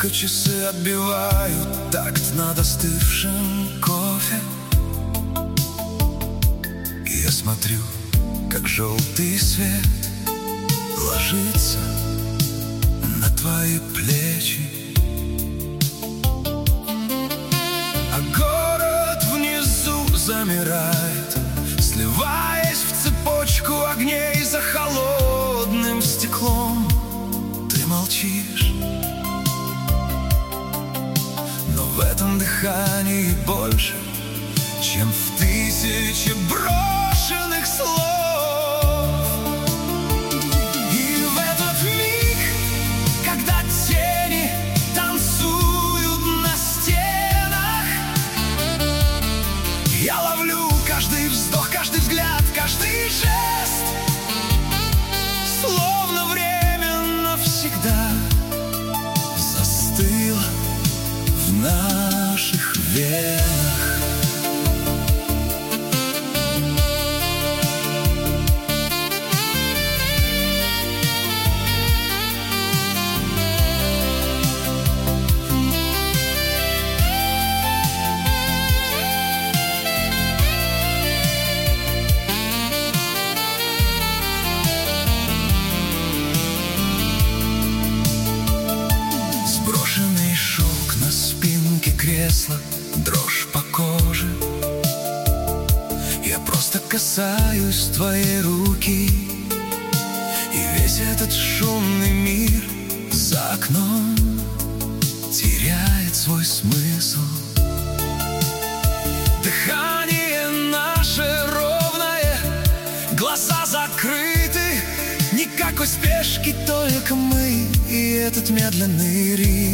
часы отбивают такт над остывшим кофе. И я смотрю, как желтый свет ложится на твои плечи, а город внизу замирает, сливаясь в цепочку огней. За холодным стеклом ты молчишь, но в этом дыхании больше, чем в тысяче брошенных слов. И в этот миг, когда тени танцуют на стенах, я ловлю каждый вздох, каждый взгляд, каждый жест, словно время навсегда застыло в наших венах. Сброшенный шелк на спинке кресла, дрожь по коже. Я просто касаюсь твоей руки, и весь этот шумный мир за окном теряет свой смысл. Дыхание наше ровное, глаза закрыты, никакой спешки, только мы и этот медленный ритм.